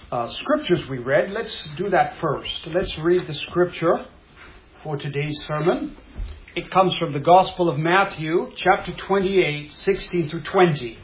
scriptures we read. Let's do that first. Let's read the scripture for today's sermon. It comes from the Gospel of Matthew, chapter 28, 16 through 20.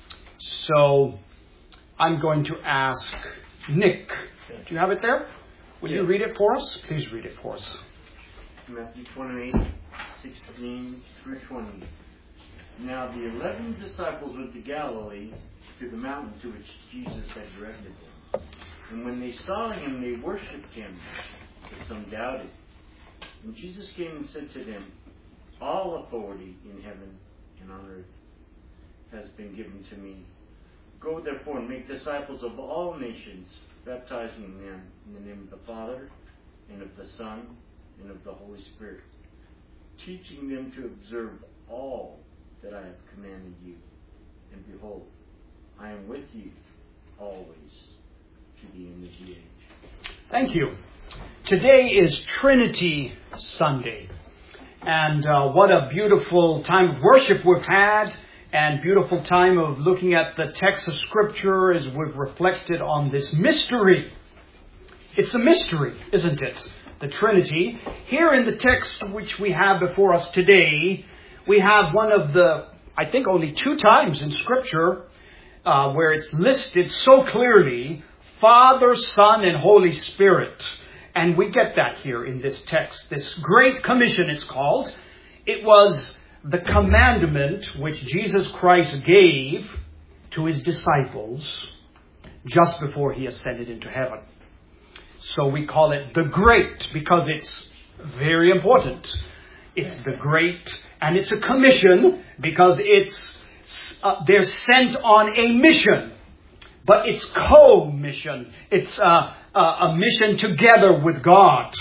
So I'm going to ask Nick. Do you have it there? Will you read it for us? Please read it for us. Matthew 28, 16 through 20. Now the 11 disciples went to Galilee, to the mountain to which Jesus had directed them. And when they saw him, they worshipped him, but some doubted. And Jesus came and said to them, all authority in heaven and on earth has been given to me. Go therefore and make disciples of all nations, baptizing them in the name of the Father, and of the Son, and of the Holy Spirit, teaching them to observe all that I have commanded you. And behold, I am with you always to the end of the age. Thank you. Today is Trinity Sunday. And what a beautiful time of worship we've had, and beautiful time of looking at the text of Scripture as we've reflected on this mystery. It's a mystery, isn't it? The Trinity. Here in the text which we have before us today, we have one of the, I think only 2 times in Scripture, where it's listed so clearly, Father, Son, and Holy Spirit. And we get that here in this text. This Great Commission, it's called. It was the commandment which Jesus Christ gave to his disciples just before he ascended into heaven. So we call it the Great because it's very important. It's the Great, and it's a commission because they're sent on a mission. But it's co-mission. It's a mission together with God.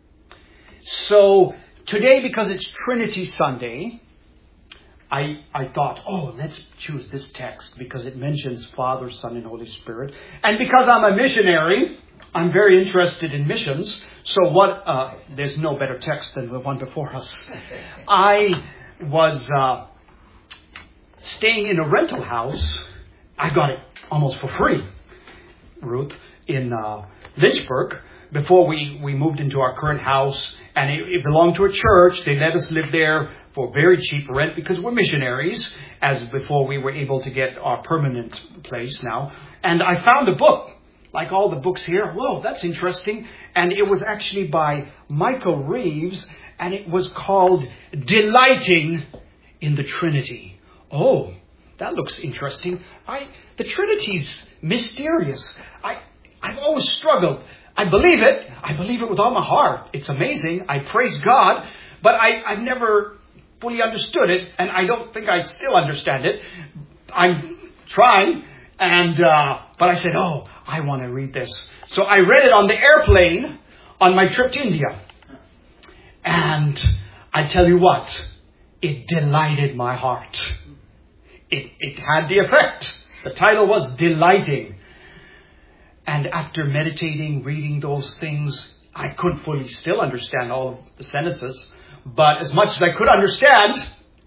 So today, because it's Trinity Sunday, I thought, let's choose this text because it mentions Father, Son, and Holy Spirit. And because I'm a missionary, I'm very interested in missions. So there's no better text than the one before us. I was staying in a rental house. I got it almost for free, Ruth, in Lynchburg, before we moved into our current house. And it belonged to a church. They let us live there for very cheap rent because we're missionaries, as before we were able to get our permanent place now. And I found a book, like all the books here. Whoa, that's interesting. And it was actually by Michael Reeves, and it was called Delighting in the Trinity. Oh, that looks interesting. The Trinity's mysterious. I've always struggled. I believe it. I believe it with all my heart. It's amazing. I praise God. But I've never fully understood it. And I don't think I still understand it. I'm trying. But I said, I want to read this. So I read it on the airplane on my trip to India. And I tell you what, it delighted my heart. It had the effect. The title was Delighting. And after meditating, reading those things, I couldn't fully still understand all of the sentences. But as much as I could understand,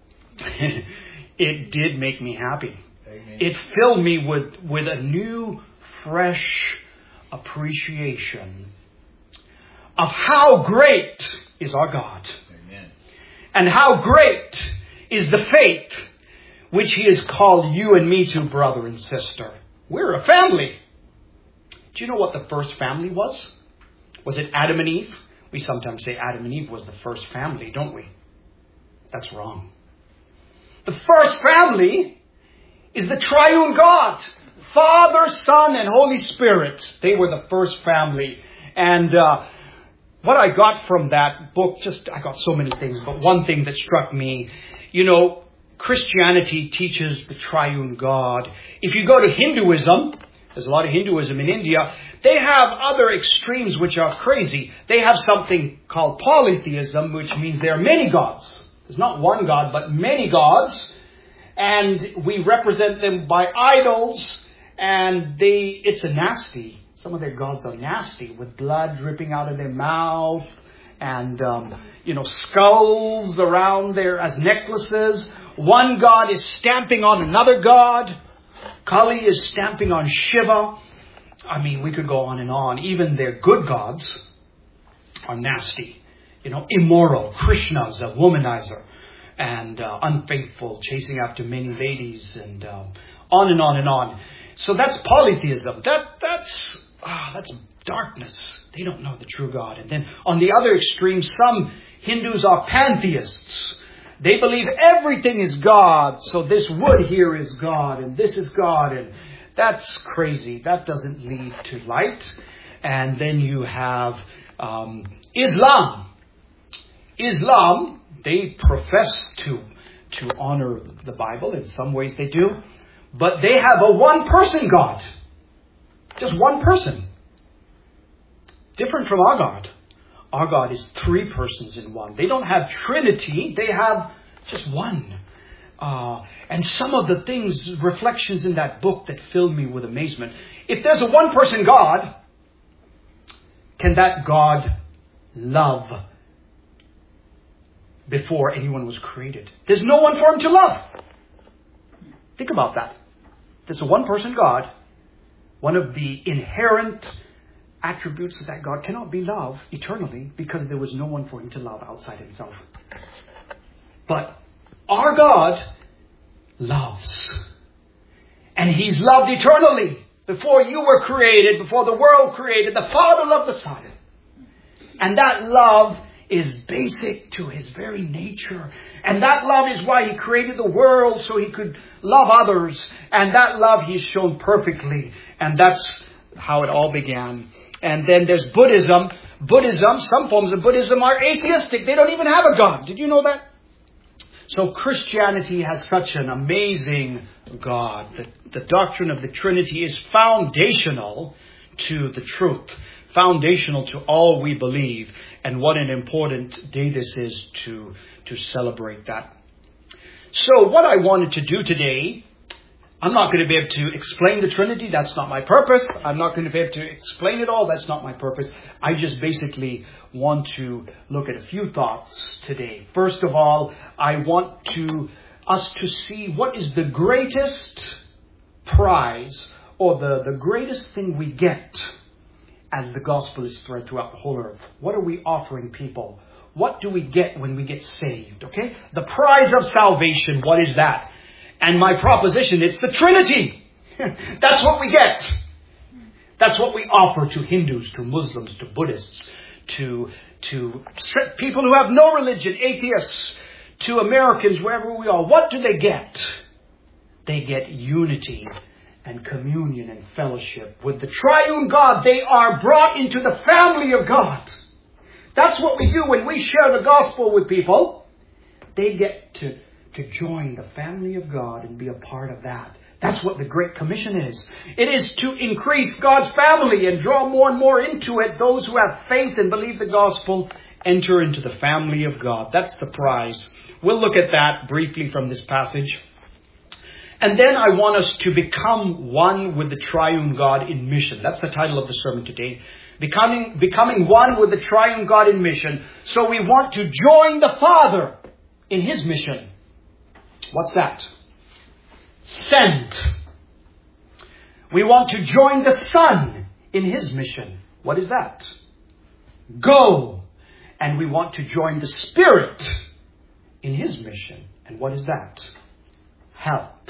it did make me happy. Amen. It filled me with a new, fresh appreciation of how great is our God. Amen. And how great is the faith which he has called you and me to, brother and sister. We're a family. Do you know what the first family was? Was it Adam and Eve? We sometimes say Adam and Eve was the first family, don't we? That's wrong. The first family is the triune God. Father, Son, and Holy Spirit. They were the first family. And what I got from that book, I got so many things, but one thing that struck me, Christianity teaches the triune God. If you go to Hinduism, there's a lot of Hinduism in India, they have other extremes which are crazy. They have something called polytheism, which means there are many gods. There's not one God, but many gods. And we represent them by idols. And it's a nasty. Some of their gods are nasty, with blood dripping out of their mouth. And, skulls around there as necklaces. One god is stamping on another god. Kali is stamping on Shiva. I mean, we could go on and on. Even their good gods are nasty. Immoral. Krishna's a womanizer. And unfaithful, chasing after many ladies, and on and on and on. So that's polytheism. That's darkness. They don't know the true God. And then on the other extreme, some Hindus are pantheists. They believe everything is God. So this wood here is God, and this is God, and that's crazy. That doesn't lead to light. And then you have Islam. Islam, they profess to honor the Bible. In some ways they do. But they have a one-person God. Just one person. Different from our God. Our God is three persons in one. They don't have Trinity. They have just one. And some of the things, reflections in that book that filled me with amazement. If there's a one-person God, can that God love before anyone was created? There's no one for him to love. Think about that. There's a one-person God. One of the inherent attributes of that God cannot be love eternally because there was no one for him to love outside himself. But our God loves. And he's loved eternally. Before you were created, before the world created, the Father loved the Son. And that love is basic to his very nature. And that love is why he created the world, so he could love others. And that love he's shown perfectly. And that's how it all began. And then there's Buddhism. Some forms of Buddhism are atheistic. They don't even have a God. Did you know that? So Christianity has such an amazing God. The doctrine of the Trinity is foundational to the truth. Foundational to all we believe. And what an important day this is to celebrate that. So what I wanted to do today, I'm not going to be able to explain the Trinity. That's not my purpose. I'm not going to be able to explain it all. That's not my purpose. I just basically want to look at a few thoughts today. First of all, I want us to see what is the greatest prize or the greatest thing we get as the gospel is spread throughout the whole earth. What are we offering people? What do we get when we get saved? Okay? The prize of salvation, what is that? And my proposition, it's the Trinity. That's what we get. That's what we offer to Hindus, to Muslims, to Buddhists, to people who have no religion, atheists, to Americans, wherever we are. What do they get? They get unity and communion and fellowship with the triune God. They are brought into the family of God. That's what we do when we share the gospel with people. They get to join the family of God and be a part of that. That's what the Great Commission is. It is to increase God's family and draw more and more into it. Those who have faith and believe the gospel enter into the family of God. That's the prize. We'll look at that briefly from this passage. And then I want us to become one with the triune God in mission. That's the title of the sermon today. Becoming one with the triune God in mission. So we want to join the Father in his mission. What's that? Send. We want to join the Son in his mission. What is that? Go. And we want to join the Spirit in his mission. And what is that? Help.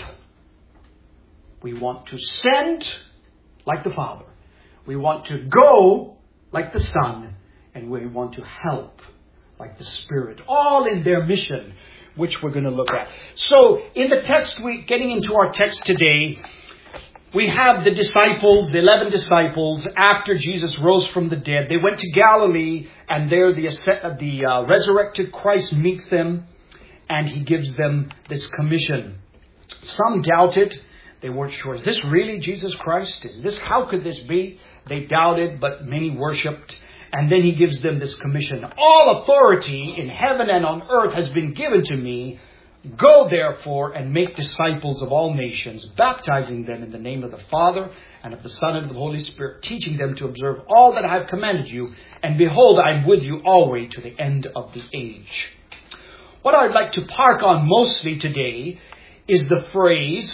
We want to send like the Father. We want to go like the Son. And we want to help like the Spirit. All in their mission, which we're going to look at. So in the text, getting into our text today, we have the disciples, the 11 disciples, after Jesus rose from the dead. They went to Galilee, and there the resurrected Christ meets them, and he gives them this commission. Some doubted. They weren't sure. Is this really Jesus Christ? How could this be? They doubted, but many worshipped. And then he gives them this commission. All authority in heaven and on earth has been given to me. Go therefore and make disciples of all nations, baptizing them in the name of the Father and of the Son and of the Holy Spirit, teaching them to observe all that I have commanded you. And behold, I am with you always to the end of the age. What I'd like to park on mostly today is the phrase,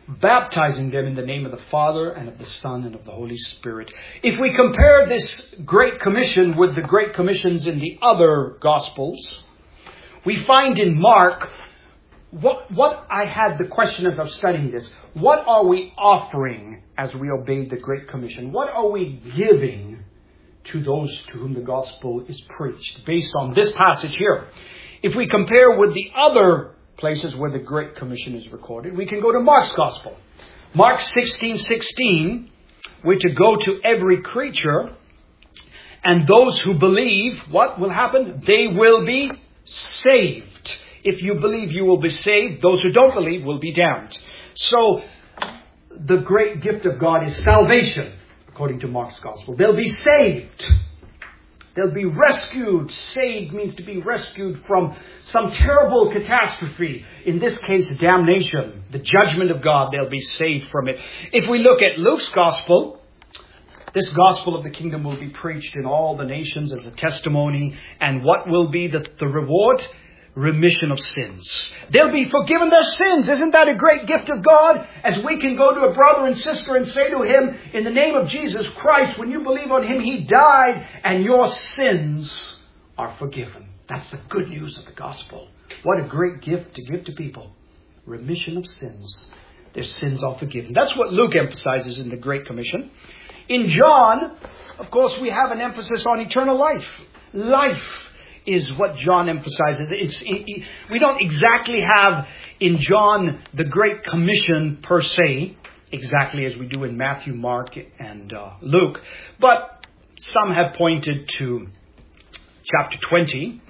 baptizing them in the name of the Father and of the Son and of the Holy Spirit. If we compare this Great Commission with the Great Commissions in the other Gospels, we find in Mark, what I had the question as I was studying this, what are we offering as we obey the Great Commission? What are we giving to those to whom the gospel is preached based on this passage here? If we compare with the other places where the Great Commission is recorded, we can go to Mark's Gospel. Mark 16:16, we're to go to every creature, and those who believe, what will happen? They will be saved. If you believe, you will be saved. Those who don't believe will be damned. So, the great gift of God is salvation, according to Mark's Gospel. They'll be saved. They'll be rescued. Saved means to be rescued from some terrible catastrophe. In this case, damnation. The judgment of God. They'll be saved from it. If we look at Luke's Gospel, this gospel of the kingdom will be preached in all the nations as a testimony. And what will be the reward? Remission of sins. They'll be forgiven their sins. Isn't that a great gift of God? As we can go to a brother and sister and say to him, in the name of Jesus Christ, when you believe on him, he died and your sins are forgiven. That's the good news of the gospel. What a great gift to give to people. Remission of sins. Their sins are forgiven. That's what Luke emphasizes in the Great Commission. In John, of course, we have an emphasis on eternal life. Life is what John emphasizes. We don't exactly have in John the Great Commission per se, exactly as we do in Matthew, Mark, and Luke. But some have pointed to chapter 20,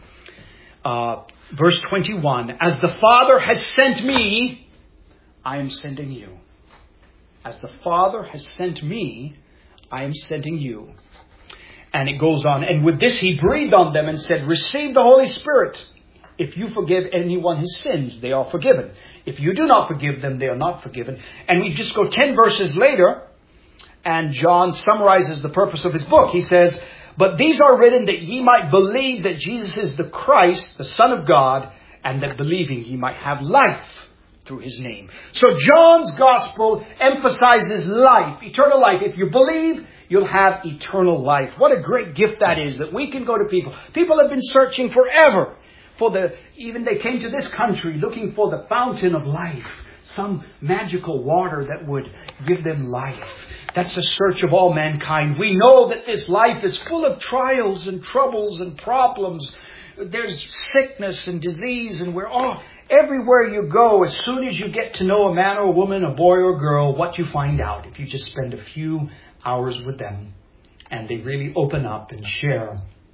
verse 21. As the Father has sent me, I am sending you. As the Father has sent me, I am sending you. And it goes on. And with this he breathed on them and said, receive the Holy Spirit. If you forgive anyone his sins, they are forgiven. If you do not forgive them, they are not forgiven. And we just go 10 verses later, and John summarizes the purpose of his book. He says, but these are written that ye might believe that Jesus is the Christ, the Son of God, and that believing ye might have life through his name. So John's gospel emphasizes life, eternal life. If you believe, you'll have eternal life. What a great gift that is, that we can go to people. People have been searching forever even they came to this country looking for the fountain of life, some magical water that would give them life. That's the search of all mankind. We know that this life is full of trials and troubles and problems. There's sickness and disease, and everywhere you go, as soon as you get to know a man or a woman, a boy or a girl, what you find out if you just spend a few hours with them and they really open up and share.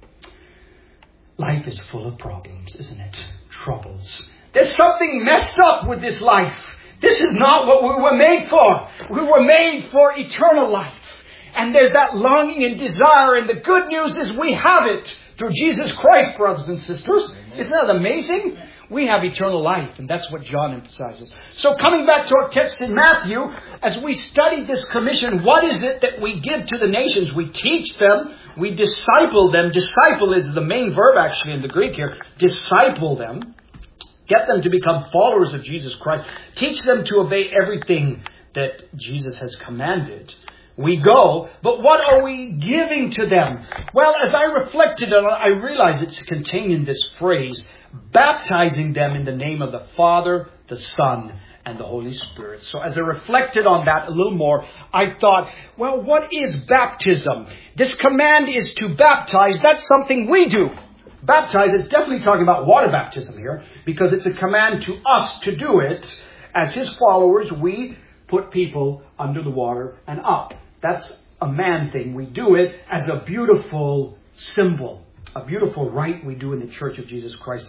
Life is full of problems, isn't it? Troubles. There's something messed up with this life. This is not what we were made for. We were made for eternal life. And there's that longing and desire, and the good news is we have it through Jesus Christ, brothers and sisters. Amen. Isn't that amazing? We have eternal life, and that's what John emphasizes. So coming back to our text in Matthew, as we study this commission, what is it that we give to the nations? We teach them, we disciple them. Disciple is the main verb actually in the Greek here. Disciple them. Get them to become followers of Jesus Christ. Teach them to obey everything that Jesus has commanded. We go, but what are we giving to them? Well, as I reflected on it, I realized it's contained in this phrase, baptizing them in the name of the Father, the Son, and the Holy Spirit. So as I reflected on that a little more, I thought, well, what is baptism? This command is to baptize. That's something we do. Baptize, it's definitely talking about water baptism here, because it's a command to us to do it. As his followers, we put people under the water and up. That's a man thing. We do it as a beautiful symbol, a beautiful rite we do in the Church of Jesus Christ.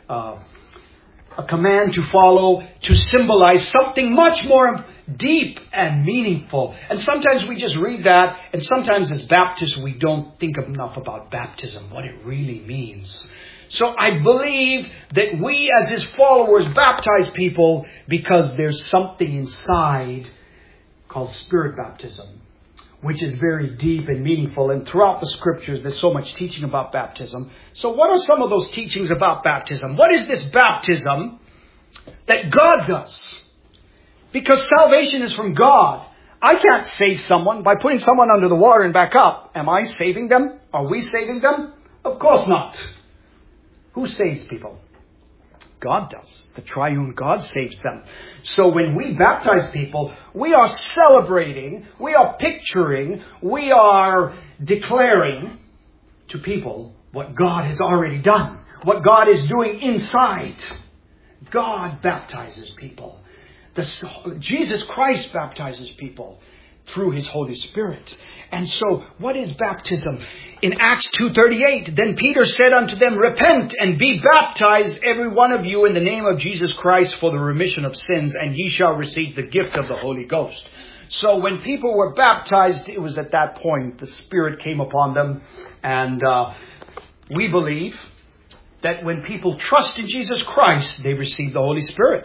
A command to follow, to symbolize something much more deep and meaningful. And sometimes we just read that, and sometimes as Baptists we don't think enough about baptism, what it really means. So I believe that we as his followers baptize people because there's something inside called spirit baptism, which is very deep and meaningful. And throughout the scriptures, there's so much teaching about baptism. So what are some of those teachings about baptism? What is this baptism that God does? Because salvation is from God. I can't save someone by putting someone under the water and back up. Am I saving them? Are we saving them? Of course not. Who saves people? God does. The triune God saves them. So when we baptize people, we are celebrating, we are picturing, we are declaring to people what God has already done, what God is doing inside. God baptizes people. Jesus Christ baptizes people through His Holy Spirit. And so, what is baptism? In Acts 2:38, then Peter said unto them, repent and be baptized every one of you in the name of Jesus Christ for the remission of sins, and ye shall receive the gift of the Holy Ghost. So when people were baptized, it was at that point the Spirit came upon them. And we believe that when people trust in Jesus Christ, they receive the Holy Spirit.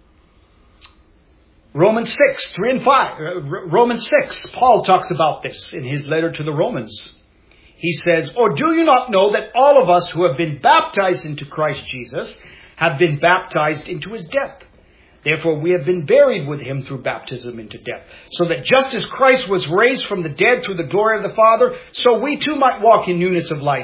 Romans 6, 3 and 5. Romans 6, Paul talks about this in his letter to the Romans. He says, or do you not know that all of us who have been baptized into Christ Jesus have been baptized into His death? Therefore we have been buried with Him through baptism into death, so that just as Christ was raised from the dead through the glory of the Father, so we too might walk in newness of life.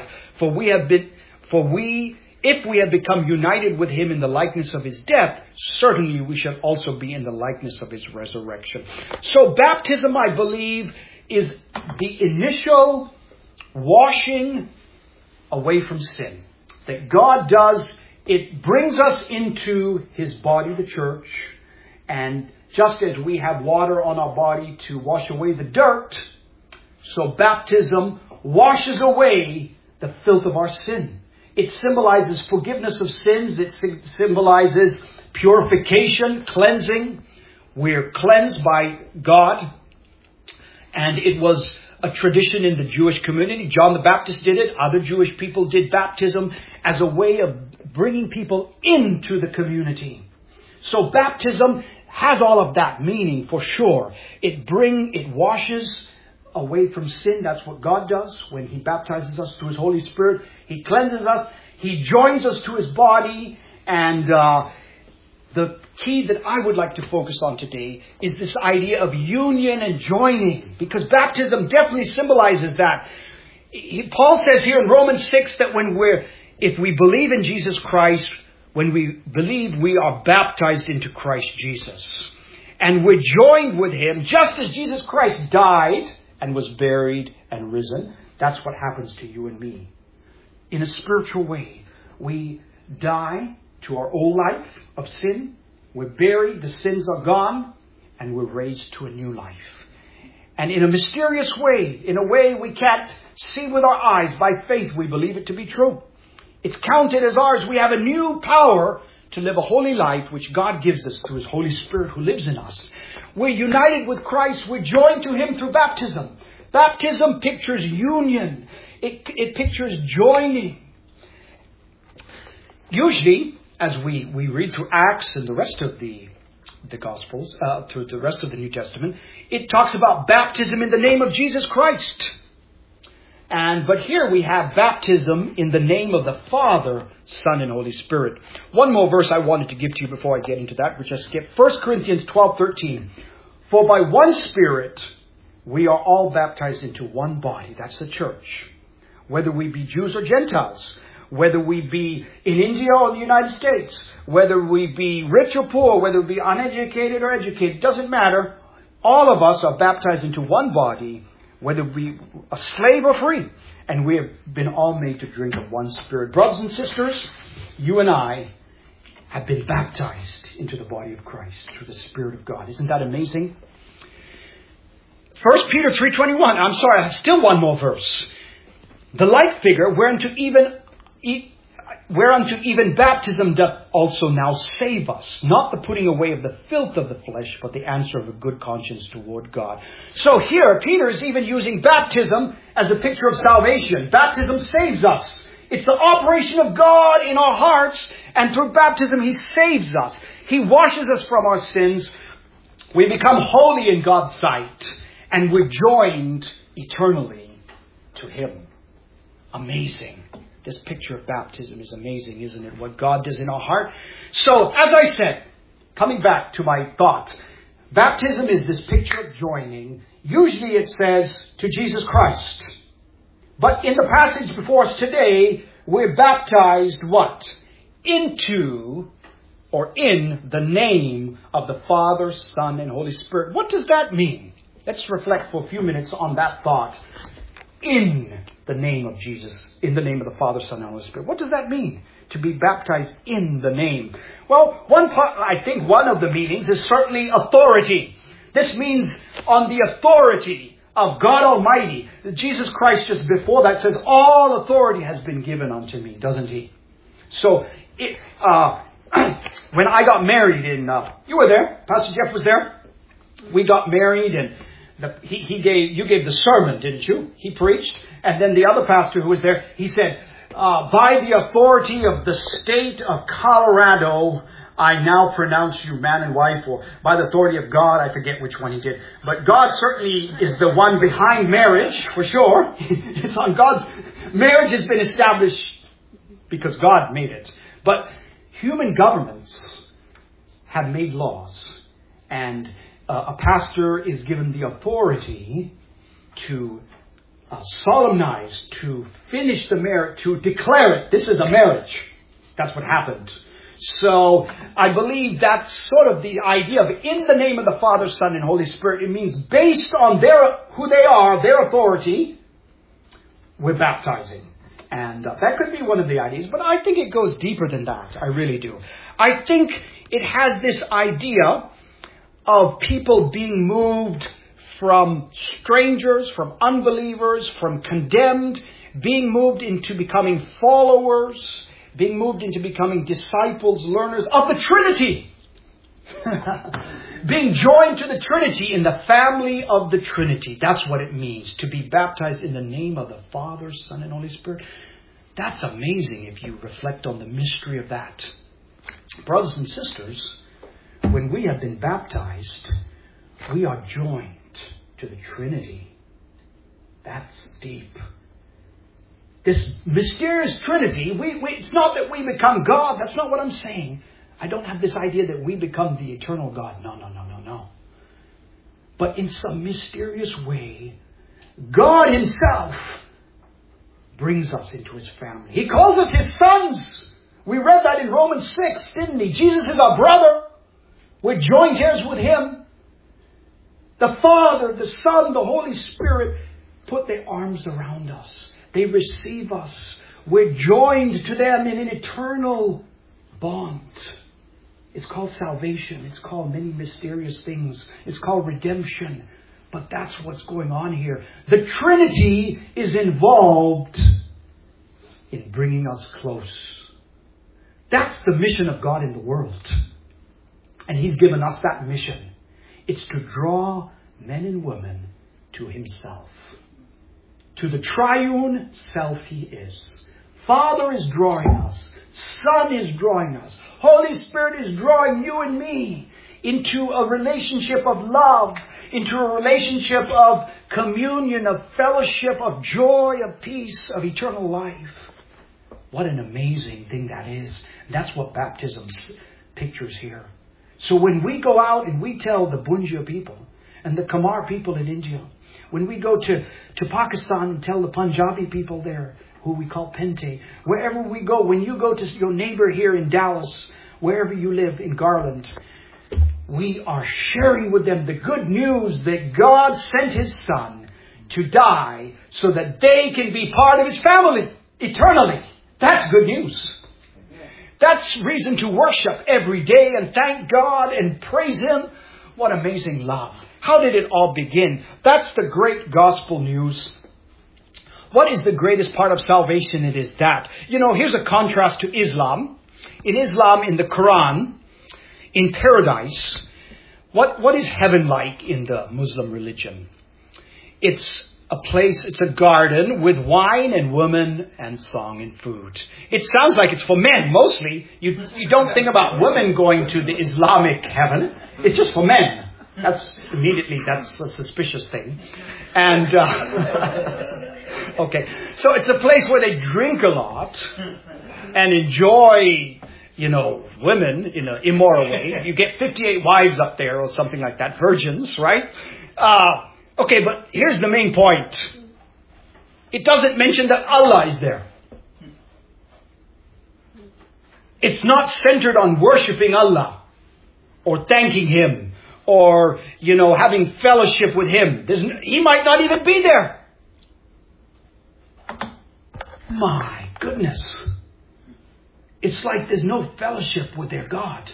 If we have become united with Him in the likeness of His death, certainly we shall also be in the likeness of His resurrection. So baptism, I believe, is the initial washing away from sin that God does. It brings us into His body, the church. And just as we have water on our body to wash away the dirt, so baptism washes away the filth of our sin. It symbolizes forgiveness of sins. It symbolizes purification, cleansing. We're cleansed by God. And it was a tradition in the Jewish community. John the Baptist did it. Other Jewish people did baptism as a way of bringing people into the community. So baptism has all of that meaning for sure. It washes away from sin. That's what God does when He baptizes us through His Holy Spirit. He cleanses us. He joins us to His body. And the key that I would like to focus on today is this idea of union and joining, because baptism definitely symbolizes that. Paul says here in Romans 6 that if we believe in Jesus Christ, when we believe, we are baptized into Christ Jesus. And we're joined with Him just as Jesus Christ died and was buried and risen. That's what happens to you and me. In a spiritual way, we die to our old life of sin. We're buried, the sins are gone, and we're raised to a new life. And in a mysterious way, in a way we can't see with our eyes, by faith we believe it to be true. It's counted as ours. We have a new power to live a holy life which God gives us through His Holy Spirit who lives in us. We're united with Christ. We're joined to Him through baptism. Baptism pictures union. It pictures joining. Usually, as we read through Acts and the rest of the Gospels, through the rest of the New Testament, it talks about baptism in the name of Jesus Christ. But here we have baptism in the name of the Father, Son, and Holy Spirit. One more verse I wanted to give to you before I get into that, which I skipped. 1 Corinthians 12:13. For by one Spirit we are all baptized into one body. That's the church. Whether we be Jews or Gentiles. Whether we be in India or the United States. Whether we be rich or poor. Whether we be uneducated or educated. Doesn't matter. All of us are baptized into one body. Whether we a slave or free. And we have been all made to drink of one Spirit. Brothers and sisters, you and I have been baptized into the body of Christ through the Spirit of God. Isn't that amazing? 1 Peter 3:21. I'm sorry, I have still one more verse. The like figure whereunto even baptism doth also now save us. Not the putting away of the filth of the flesh, but the answer of a good conscience toward God. So here, Peter is even using baptism as a picture of salvation. Baptism saves us. It's the operation of God in our hearts. And through baptism, He saves us. He washes us from our sins. We become holy in God's sight. And we're joined eternally to Him. Amazing. This picture of baptism is amazing, isn't it? What God does in our heart. So, as I said, coming back to my thought, Baptism is this picture of joining. Usually it says to Jesus Christ. But in the passage before us today, we're baptized what? Into or in the name of the Father, Son, and Holy Spirit. What does that mean? Let's reflect for a few minutes on that thought. In the name of Jesus, in the name of the Father, Son, and Holy Spirit. What does that mean? To be baptized in the name. Well, I think one of the meanings is certainly authority. This means on the authority of God Almighty. Jesus Christ just before that says, all authority has been given unto me, doesn't he? So, when I got married you were there, Pastor Jeff was there. We got married and you gave the sermon, didn't you? He preached. And then the other pastor who was there, he said, by the authority of the state of Colorado, I now pronounce you man and wife, or by the authority of God, I forget which one he did. But God certainly is the one behind marriage, for sure. It's on God's... Marriage has been established because God made it. But human governments have made laws. And a pastor is given the authority to solemnize, to finish the marriage, to declare it. This is a marriage. That's what happened. So I believe that's sort of the idea of in the name of the Father, Son, and Holy Spirit. It means based on who they are, their authority, we're baptizing. And that could be one of the ideas. But I think it goes deeper than that. I really do. I think it has this idea of people being moved from strangers, from unbelievers, from condemned, being moved into becoming followers, being moved into becoming disciples, learners of the Trinity. Being joined to the Trinity in the family of the Trinity. That's what it means to be baptized in the name of the Father, Son, and Holy Spirit. That's amazing if you reflect on the mystery of that. Brothers and sisters, when we have been baptized, we are joined to the Trinity. That's deep. This mysterious Trinity, it's not that we become God. That's not what I'm saying. I don't have this idea that we become the eternal God. No. But in some mysterious way, God Himself brings us into His family. He calls us His sons. We read that in Romans 6, didn't He? Jesus is our brother. We're joined heirs with Him. The Father, the Son, the Holy Spirit put their arms around us. They receive us. We're joined to them in an eternal bond. It's called salvation. It's called many mysterious things. It's called redemption. But that's what's going on here. The Trinity is involved in bringing us close. That's the mission of God in the world. And He's given us that mission. It's to draw men and women to Himself. To the triune self He is. Father is drawing us. Son is drawing us. Holy Spirit is drawing you and me into a relationship of love, into a relationship of communion, of fellowship, of joy, of peace, of eternal life. What an amazing thing that is. That's what baptism pictures here. So when we go out and we tell the Bunja people and the Kamar people in India, when we go to Pakistan and tell the Punjabi people there, who we call Pente, wherever we go, when you go to your neighbor here in Dallas, wherever you live in Garland, we are sharing with them the good news that God sent His Son to die so that they can be part of His family eternally. That's good news. That's reason to worship every day and thank God and praise Him. What amazing love. How did it all begin? That's the great gospel news. What is the greatest part of salvation? It is that. Here's a contrast to Islam. In Islam, in the Quran, in paradise, what is heaven like in the Muslim religion? It's a place, it's a garden with wine and women and song and food. It sounds like it's for men, mostly. You don't think about women going to the Islamic heaven. It's just for men. That's a suspicious thing. And, okay. So it's a place where they drink a lot and enjoy women in an immoral way. You get 58 wives up there or something like that, virgins, right? Okay, but here's the main point. It doesn't mention that Allah is there. It's not centered on worshiping Allah or thanking Him or, having fellowship with Him. He might not even be there. My goodness. It's like there's no fellowship with their God.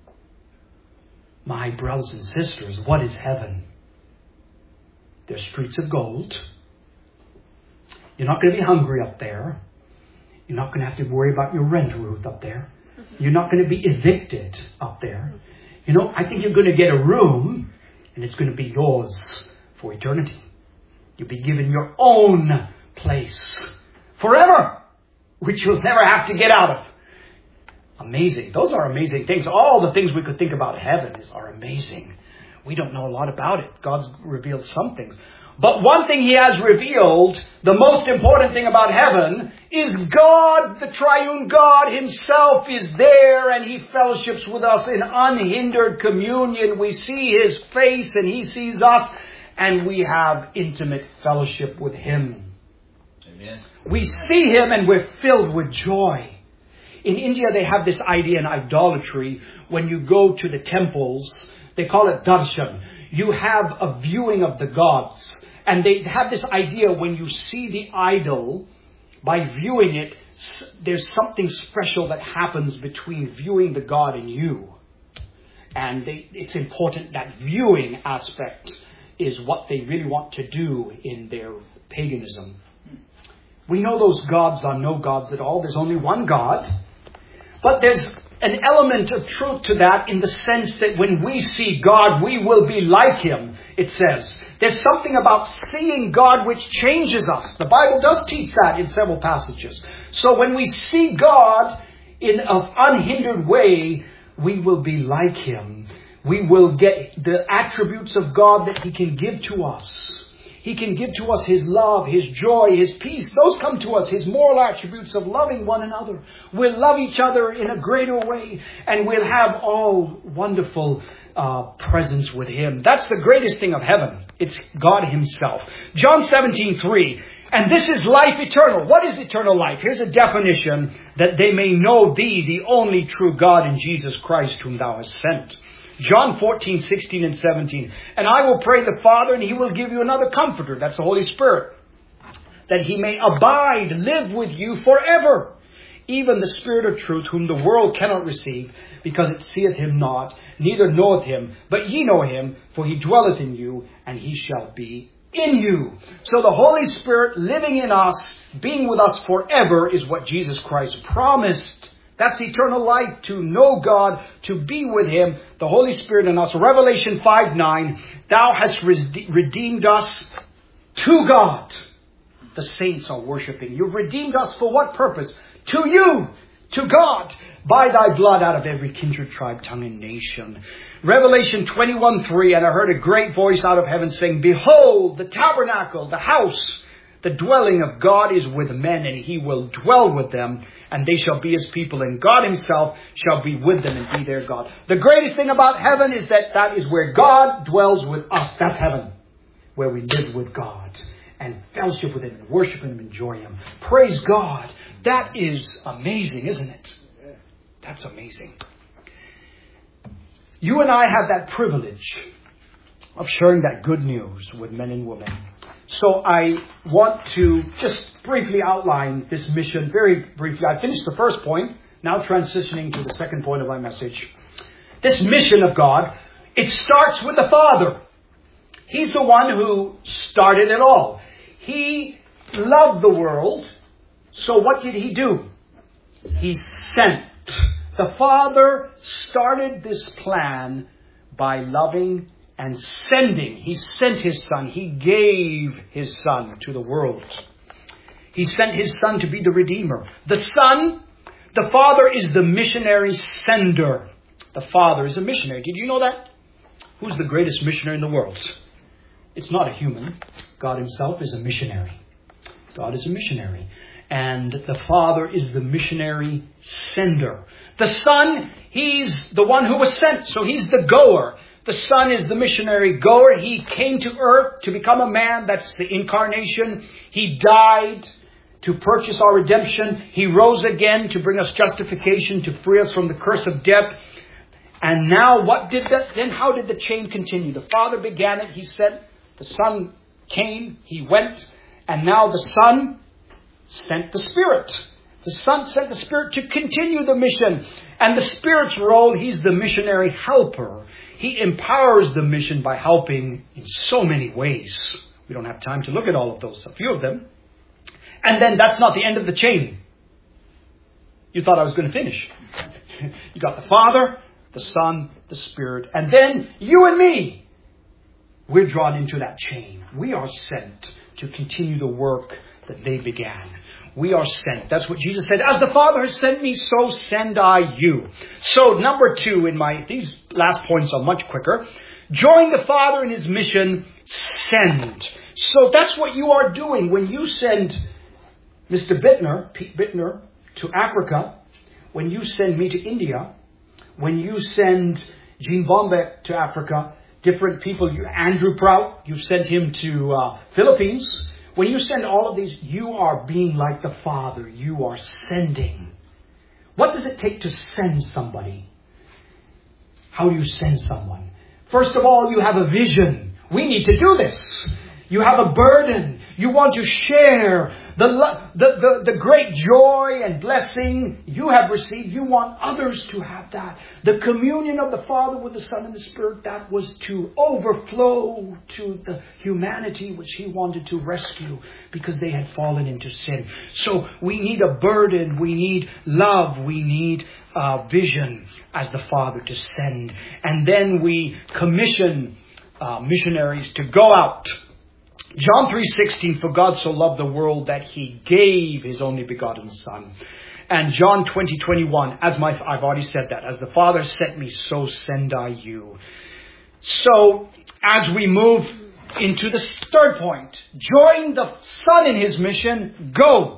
My brothers and sisters, what is heaven? There's streets of gold. You're not going to be hungry up there. You're not going to have to worry about your rent, Ruth, up there. You're not going to be evicted up there. I think you're going to get a room, and it's going to be yours for eternity. You'll be given your own place forever, which you'll never have to get out of. Amazing. Those are amazing things. All the things we could think about heaven are amazing. We don't know a lot about it. God's revealed some things. But one thing He has revealed, the most important thing about heaven, is God, the triune God Himself is there and He fellowships with us in unhindered communion. We see His face and He sees us and we have intimate fellowship with Him. Amen. We see Him and we're filled with joy. In India, they have this idea in idolatry. When you go to the temples, they call it darshan. You have a viewing of the gods. And they have this idea when you see the idol, by viewing it, there's something special that happens between viewing the God and you. And it's important that viewing aspect is what they really want to do in their paganism. We know those gods are no gods at all. There's only one God. But there's an element of truth to that in the sense that when we see God, we will be like Him, it says. There's something about seeing God which changes us. The Bible does teach that in several passages. So when we see God in an unhindered way, we will be like Him. We will get the attributes of God that He can give to us. He can give to us His love, His joy, His peace. Those come to us, His moral attributes of loving one another. We'll love each other in a greater way. And we'll have all wonderful presence with Him. That's the greatest thing of heaven. It's God Himself. John 17:3. And this is life eternal. What is eternal life? Here's a definition. That they may know Thee, the only true God, and Jesus Christ, whom Thou hast sent. John 14:16 and 17. And I will pray the Father, and He will give you another comforter. That's the Holy Spirit. That He may abide, live with you forever. Even the Spirit of truth, whom the world cannot receive, because it seeth Him not, neither knoweth Him. But ye know Him, for He dwelleth in you, and He shall be in you. So the Holy Spirit living in us, being with us forever, is what Jesus Christ promised. That's eternal life, to know God, to be with Him, the Holy Spirit in us. Revelation 5:9, Thou hast redeemed us to God. The saints are worshiping. You've redeemed us for what purpose? To you, to God, by Thy blood out of every kindred, tribe, tongue, and nation. Revelation 21:3, and I heard a great voice out of heaven saying, Behold, the tabernacle, the house, the dwelling of God is with men, and He will dwell with them, and they shall be His people, and God Himself shall be with them and be their God. The greatest thing about heaven is that is where God dwells with us. That's heaven, where we live with God and fellowship with Him and worship Him and enjoy Him. Praise God. That is amazing, isn't it? That's amazing. You and I have that privilege of sharing that good news with men and women. So I want to just briefly outline this mission very briefly. I finished the first point, now transitioning to the second point of my message. This mission of God, it starts with the Father. He's the one who started it all. He loved the world, so what did He do? He sent. The Father started this plan by loving and sending. He sent His Son. He gave His Son to the world. He sent His Son to be the Redeemer. The Son, the Father is the missionary sender. The Father is a missionary. Did you know that? Who's the greatest missionary in the world? It's not a human. God Himself is a missionary. God is a missionary. And the Father is the missionary sender. The Son, He's the one who was sent. So He's the goer. The Son is the missionary goer. He came to earth to become a man. That's the incarnation. He died to purchase our redemption. He rose again to bring us justification, to free us from the curse of death. And now then how did the chain continue? The Father began it. He sent. The Son came. He went. And now the Son sent the Spirit. The Son sent the Spirit to continue the mission. And the Spirit's role, He's the missionary helper. He empowers the mission by helping in so many ways. We don't have time to look at all of those, a few of them. And then that's not the end of the chain. You thought I was going to finish. You got the Father, the Son, the Spirit, and then you and me. We're drawn into that chain. We are sent to continue the work that they began. We are sent. That's what Jesus said. As the Father has sent me, so send I you. So number 2 these last points are much quicker. Join the Father in His mission. Send. So that's what you are doing when you send Mr. Pete Bittner to Africa, when you send me to India, when you send Gene Bombeck to Africa, different people, Andrew Prout, you sent him to Philippines. When you send all of these, you are being like the Father. You are sending. What does it take to send somebody? How do you send someone? First of all, you have a vision. We need to do this. You have a burden. You want to share the great joy and blessing you have received. You want others to have that. The communion of the Father with the Son and the Spirit, that was to overflow to the humanity which He wanted to rescue because they had fallen into sin. So we need a burden. We need love. We need vision as the Father to send. And then we commission missionaries to go out. John 3:16, for God so loved the world that He gave His only begotten Son. And John 20:21, I've already said that. As the Father sent me, so send I you. So, as we move into the third point, join the Son in His mission, go.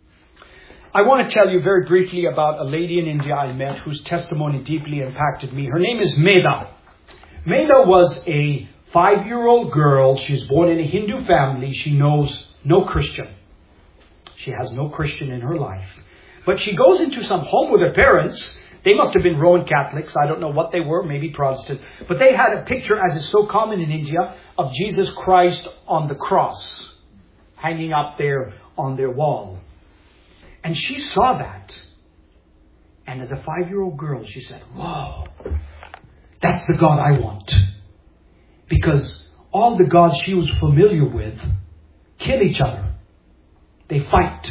I want to tell you very briefly about a lady in India I met whose testimony deeply impacted me. Her name is Meda. Meda was a 5-year-old girl. She's born in a Hindu family. She knows no Christian. She has no Christian in her life. But she goes into some home with her parents. They must have been Roman Catholics. I don't know what they were, maybe Protestants. But they had a picture, as is so common in India, of Jesus Christ on the cross, hanging up there on their wall. And she saw that. And as a 5-year-old girl, she said, whoa, that's the God I want. Because all the gods she was familiar with kill each other. They fight.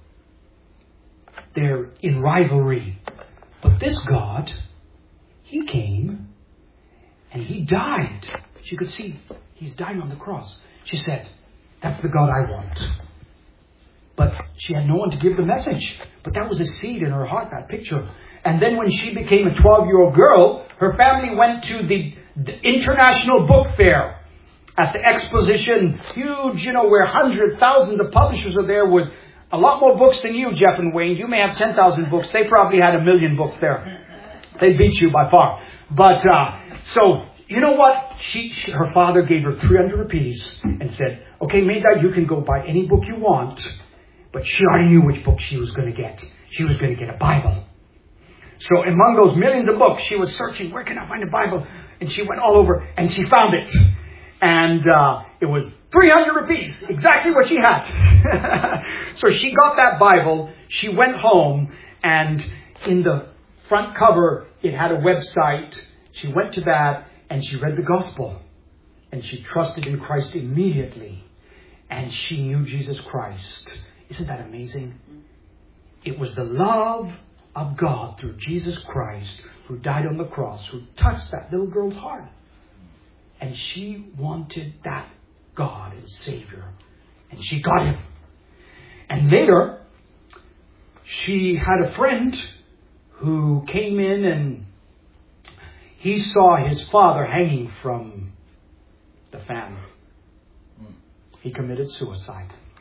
They're in rivalry. But this God, He came and He died. She could see He's dying on the cross. She said, that's the God I want. But she had no one to give the message. But that was a seed in her heart, that picture. And then when she became a 12-year-old girl, her family went to the International Book Fair at the exposition, huge, where hundreds, thousands of publishers are there with a lot more books than you, Jeff and Wayne. You may have 10,000 books. They probably had 1 million books there. They beat you by far. But, so, you know what? Her father gave her 300 rupees and said, okay, Meda, you can go buy any book you want. But she already knew which book she was going to get. She was going to get a Bible. So among those millions of books, she was searching, where can I find a Bible? And she went all over and she found it. And it was 300 rupees, exactly what she had. So she got that Bible. She went home, and in the front cover, it had a website. She went to that and she read the gospel. And she trusted in Christ immediately. And she knew Jesus Christ. Isn't that amazing? It was the love of God through Jesus Christ, who died on the cross, who touched that little girl's heart. And she wanted that God and Savior. And she got Him. And later, she had a friend who came in and he saw his father hanging from the fan. He committed suicide.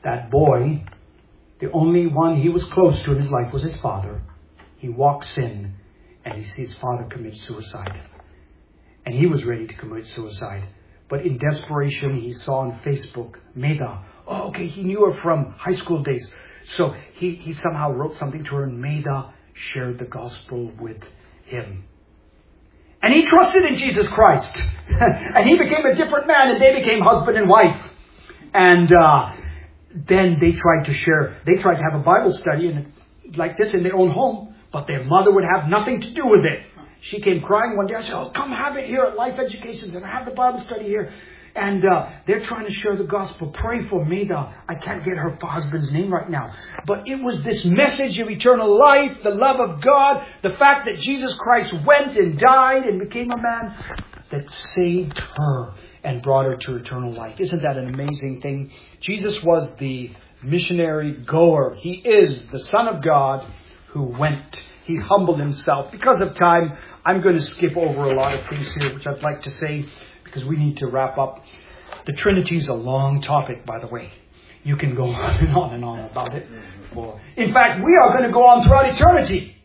that boy, the only one he was close to in his life was his father. He walks in and he sees his father commit suicide. And he was ready to commit suicide. But in desperation, he saw on Facebook, Maida. Oh, okay, he knew her from high school days. So he somehow wrote something to her, and Maida shared the gospel with him. And he trusted in Jesus Christ. And he became a different man, and they became husband and wife. And then they tried to have a Bible study like this in their own home, but their mother would have nothing to do with it. She came crying one day. I said, oh, come have it here at Life Education Center. Have the Bible study here. And they're trying to share the gospel. Pray for Maida. I can't get her husband's name right now. But it was this message of eternal life, the love of God, the fact that Jesus Christ went and died and became a man that saved her and brought her to eternal life. Isn't that an amazing thing? Jesus was the missionary goer. He is the Son of God who went. He humbled himself. Because of time, I'm going to skip over a lot of things here, which I'd like to say, because we need to wrap up. The Trinity is a long topic, by the way. You can go on and on about it. In fact, we are going to go on throughout eternity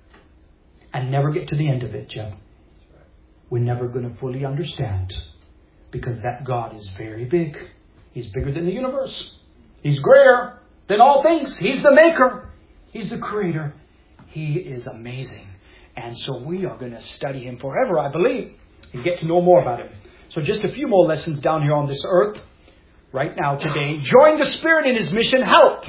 and never get to the end of it, Jim. We're never going to fully understand, because that God is very big. He's bigger than the universe. He's greater than all things. He's the maker. He's the creator. He is amazing. And so we are going to study him forever, I believe, and get to know more about him. So just a few more lessons down here on this earth, right now, today. Join the Spirit in his mission. Help.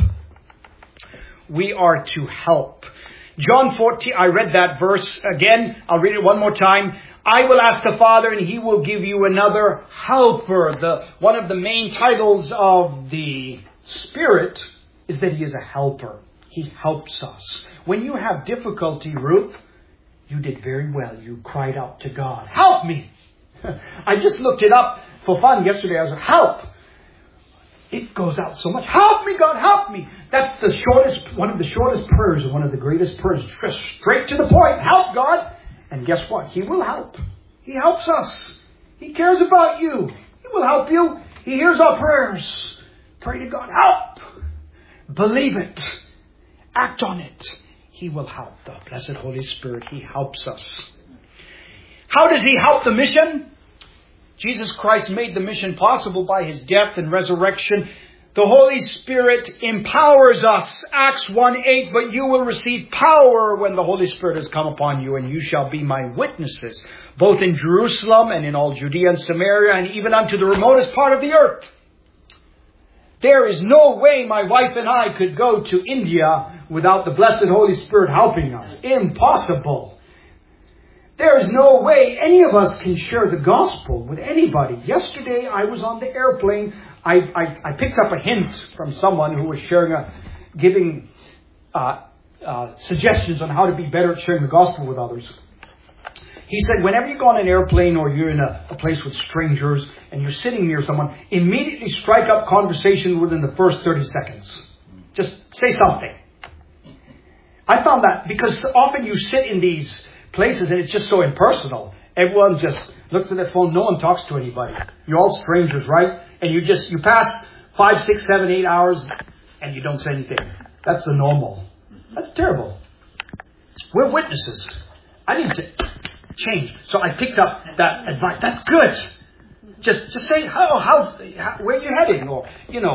We are to help. John 14, I read that verse again. I'll read it one more time. I will ask the Father, and he will give you another helper. One of the main titles of the Spirit is that he is a helper. He helps us. When you have difficulty, Ruth, you did very well. You cried out to God, help me. I just looked it up for fun yesterday. I was like, help. It goes out so much. Help me, God, help me. That's one of the shortest prayers and one of the greatest prayers. Just straight to the point. Help, God. And guess what? He will help. He helps us. He cares about you. He will help you. He hears our prayers. Pray to God. Help. Believe it. Act on it. He will help. The blessed Holy Spirit, he helps us. How does he help the mission? Jesus Christ made the mission possible by his death and resurrection. The Holy Spirit empowers us. Acts 1:8, but you will receive power when the Holy Spirit has come upon you, and you shall be my witnesses, both in Jerusalem and in all Judea and Samaria, and even unto the remotest part of the earth. There is no way my wife and I could go to India without the blessed Holy Spirit helping us. Impossible. There is no way any of us can share the gospel with anybody. Yesterday I was on the airplane. I picked up a hint from someone who was giving suggestions on how to be better at sharing the gospel with others. He said, whenever you go on an airplane or you're in a place with strangers and you're sitting near someone, immediately strike up conversation within the first 30 seconds. Just say something. I found that because often you sit in these places and it's just so impersonal. Everyone just looks at their phone. No one talks to anybody. You're all strangers, right? And you pass 5, 6, 7, 8 hours and you don't say anything. That's the normal. That's terrible. We're witnesses. I need to change. So I picked up that advice. That's good. Just say, where are you heading? Or,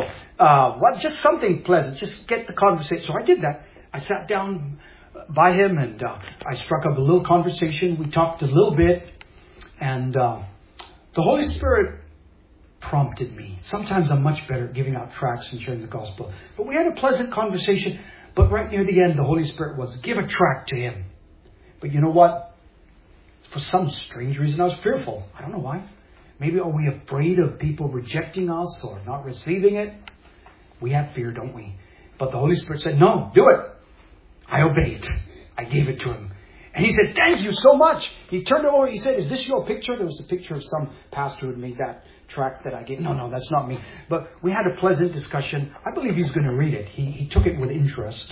just something pleasant. Just get the conversation. So I did that. I sat down by him and I struck up a little conversation. We talked a little bit. And the Holy Spirit prompted me. Sometimes I'm much better at giving out tracts and sharing the gospel. But we had a pleasant conversation. But right near the end, the Holy Spirit was, give a tract to him. But you know what? For some strange reason, I was fearful. I don't know why. Maybe are we afraid of people rejecting us or not receiving it? We have fear, don't we? But the Holy Spirit said, no, do it. I obeyed. I gave it to him. And he said, thank you so much. He turned it over. He said, is this your picture? There was a picture of some pastor who had made that tract that I gave. No, that's not me. But we had a pleasant discussion. I believe he's going to read it. He took it with interest.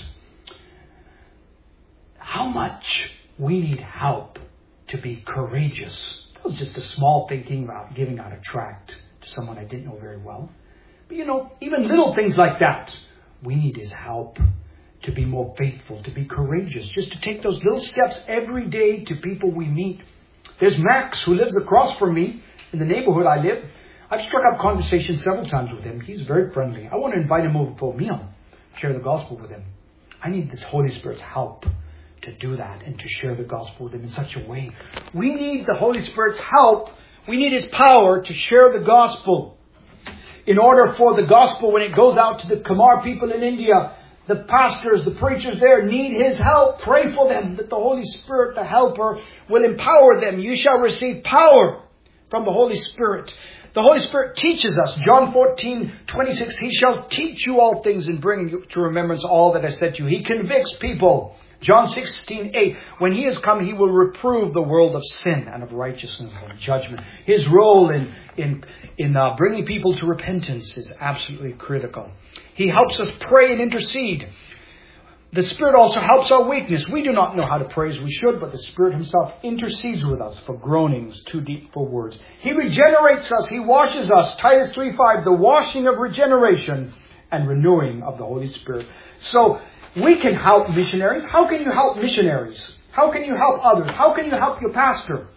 How much we need help to be courageous. That was just a small thing about giving out a tract to someone I didn't know very well. But even little things like that. We need His help to be more faithful, to be courageous, just to take those little steps every day to people we meet. There's Max, who lives across from me in the neighborhood I live. I've struck up conversation several times with him. He's very friendly. I want to invite him over for a meal, share the gospel with him. I need this Holy Spirit's help to do that and to share the gospel with him in such a way. We need the Holy Spirit's help. We need His power to share the gospel. In order for the gospel, when it goes out to the Khmer people in India, the pastors, the preachers there need His help. Pray for them that the Holy Spirit, the helper, will empower them. You shall receive power from the Holy Spirit. The Holy Spirit teaches us. John 14:26, He shall teach you all things and bring you to remembrance all that I said to you. He convicts people. John 16:8, when He has come, He will reprove the world of sin and of righteousness and judgment. His role in bringing people to repentance is absolutely critical. He helps us pray and intercede. The Spirit also helps our weakness. We do not know how to pray as we should, but the Spirit Himself intercedes with us for groanings too deep for words. He regenerates us. He washes us. Titus 3:5, the washing of regeneration and renewing of the Holy Spirit. So we can help missionaries. How can you help missionaries? How can you help others? How can you help your pastor?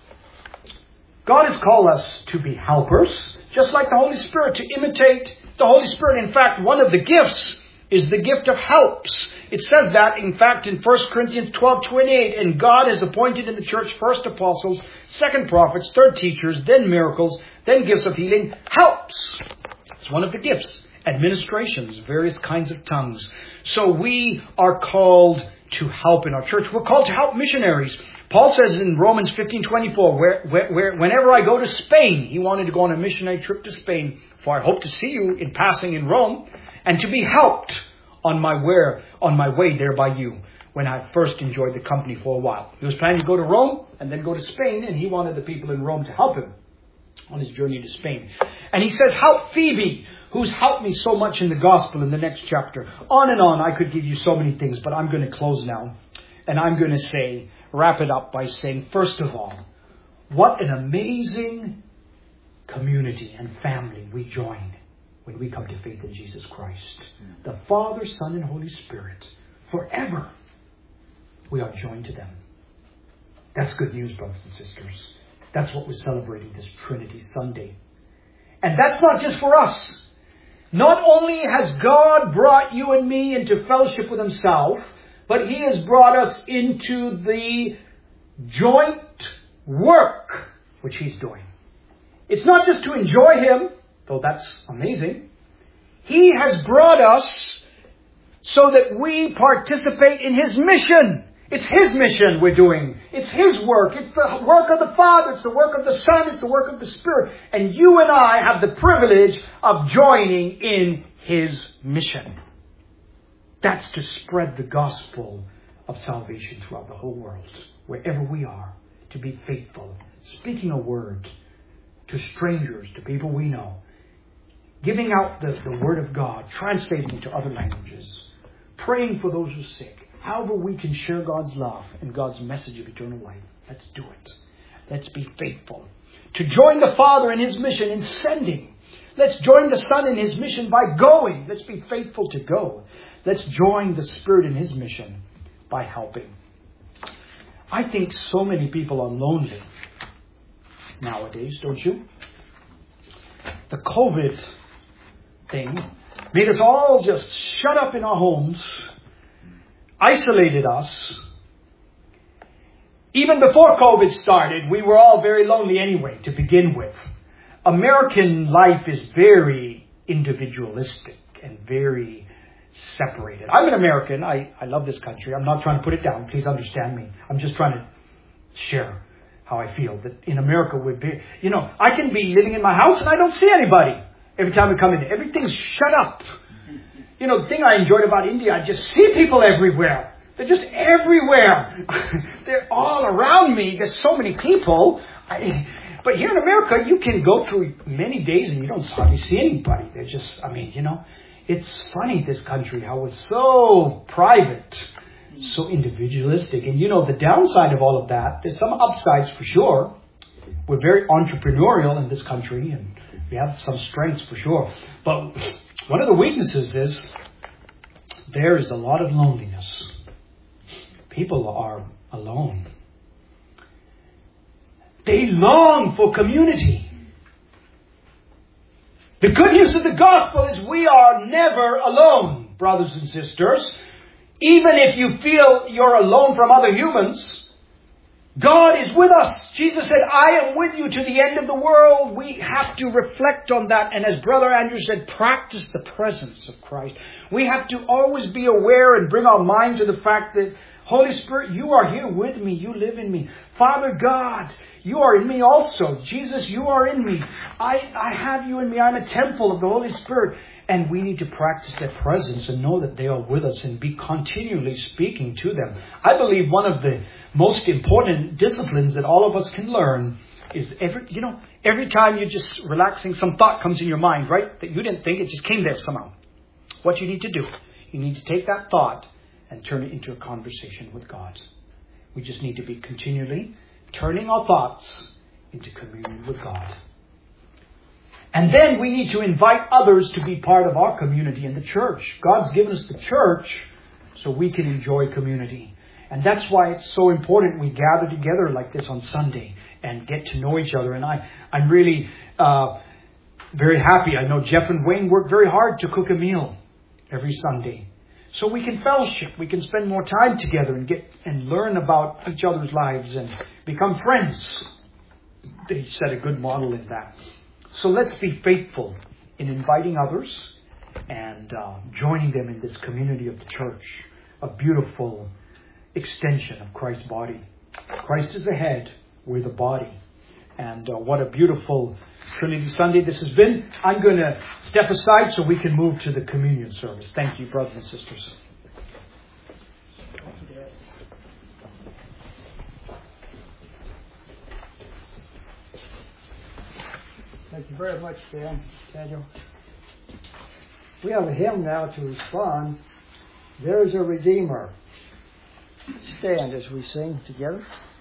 God has called us to be helpers, just like the Holy Spirit, to imitate the Holy Spirit. In fact, one of the gifts is the gift of helps. It says that, in fact, in 1 Corinthians 12:28, and God has appointed in the church first apostles, second prophets, third teachers, then miracles, then gifts of healing, helps. It's one of the gifts. Administrations, various kinds of tongues. So we are called to help in our church. We're called to help missionaries. Paul says in Romans 15:24, whenever I go to Spain, he wanted to go on a missionary trip to Spain, for I hope to see you in passing in Rome, and to be helped on my way there by you, when I first enjoyed the company for a while. He was planning to go to Rome and then go to Spain, and he wanted the people in Rome to help him on his journey to Spain. And he said, help Phoebe, who's helped me so much in the gospel in the next chapter. On and on, I could give you so many things, but I'm going to close now. And I'm going to wrap it up by saying, first of all, what an amazing community and family we join when we come to faith in Jesus Christ. The Father, Son, and Holy Spirit. Forever, we are joined to them. That's good news, brothers and sisters. That's what we're celebrating this Trinity Sunday. And that's not just for us. Not only has God brought you and me into fellowship with Himself, but He has brought us into the joint work which He's doing. It's not just to enjoy Him, though that's amazing. He has brought us so that we participate in His mission. It's His mission we're doing. It's His work. It's the work of the Father. It's the work of the Son. It's the work of the Spirit. And you and I have the privilege of joining in His mission. That's to spread the gospel of salvation throughout the whole world, wherever we are, to be faithful, speaking a word to strangers, to people we know, giving out the word of God, translating it to other languages, praying for those who are sick. However we can share God's love and God's message of eternal life, let's do it. Let's be faithful. To join the Father in His mission in sending. Let's join the Son in His mission by going. Let's be faithful to go. Let's join the Spirit in His mission by helping. I think so many people are lonely nowadays, don't you? The COVID thing made us all just shut up in our homes, isolated us. Even before COVID started, we were all very lonely anyway, to begin with. American life is very individualistic and very separated. I'm an American. I love this country. I'm not trying to put it down. Please understand me. I'm just trying to share how I feel. That in America, I can be living in my house and I don't see anybody every time we come in. Everything's shut up. The thing I enjoyed about India, I just see people everywhere. They're just everywhere. They're all around me. There's so many people. But here in America, you can go through many days and you don't hardly see anybody. They're just, it's funny, this country, how it's so private, so individualistic. And the downside of all of that, there's some upsides for sure. We're very entrepreneurial in this country and We have some strengths for sure. But one of the weaknesses is there is a lot of loneliness. People are alone. They long for community. The good news of the gospel is we are never alone, brothers and sisters. Even if you feel you're alone from other humans, God is with us. Jesus said, I am with you to the end of the world. We have to reflect on that. And as Brother Andrew said, practice the presence of Christ. We have to always be aware and bring our mind to the fact that, Holy Spirit, you are here with me. You live in me. Father God, you are in me also. Jesus, you are in me. I have you in me. I'm a temple of the Holy Spirit. And we need to practice their presence and know that they are with us and be continually speaking to them. I believe one of the most important disciplines that all of us can learn is every time you're just relaxing, some thought comes in your mind, right? That you didn't think, it just came there somehow. What you need to do, you need to take that thought and turn it into a conversation with God. We just need to be continually turning our thoughts into communion with God. And then we need to invite others to be part of our community in the church. God's given us the church so we can enjoy community. And that's why it's so important we gather together like this on Sunday and get to know each other. And I'm really very happy. I know Jeff and Wayne work very hard to cook a meal every Sunday. So we can fellowship. We can spend more time together and learn about each other's lives and become friends. They set a good model in that. So let's be faithful in inviting others and joining them in this community of the church, a beautiful extension of Christ's body. Christ is the head, we're the body. And what a beautiful Trinity Sunday this has been. I'm going to step aside so we can move to the communion service. Thank you, brothers and sisters. Thank you very much, Daniel. We have a hymn now to respond. There's a Redeemer. Stand as we sing together.